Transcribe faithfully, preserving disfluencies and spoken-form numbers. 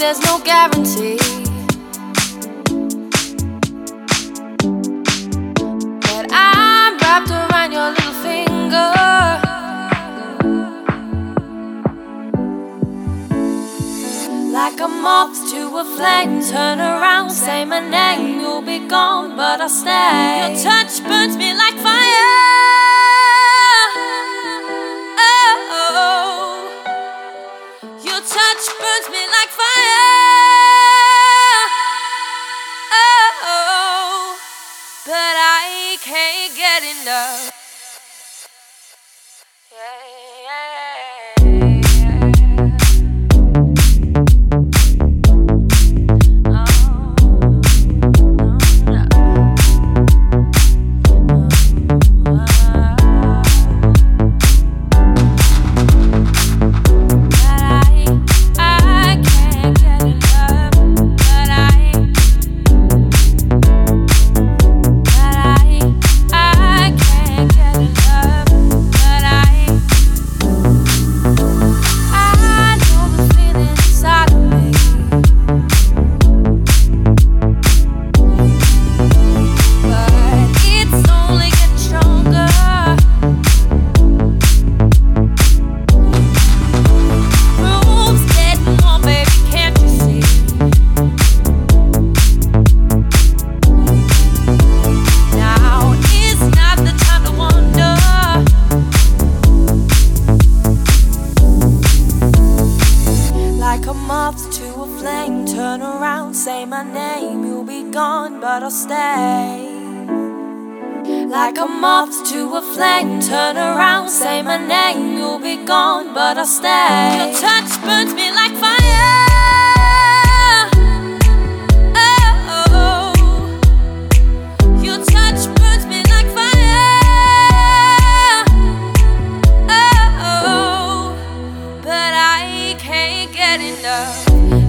there's no guarantee. But I'm wrapped around your little finger, like a moth to a flame. Turn around, say my name, you'll be gone, but I'll stay. Your touch burns me like fire. Oh, your touch burns me like fire. Oh, but I can't get enough. Yeah, yeah, to a flame, turn around, say my name, you'll be gone, but I'll stay. Like a moth to a flame, turn around, say my name, you'll be gone, but I'll stay. Your touch burns me like fire. Oh, your touch burns me like fire. Oh, but I can't get enough.